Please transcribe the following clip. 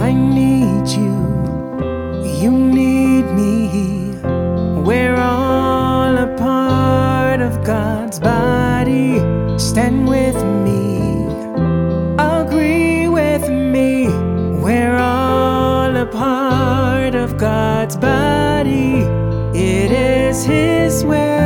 I need you, you need me. We're all a part of God's body. Stand with me, agree with me. We're all a part of God's body. It is His will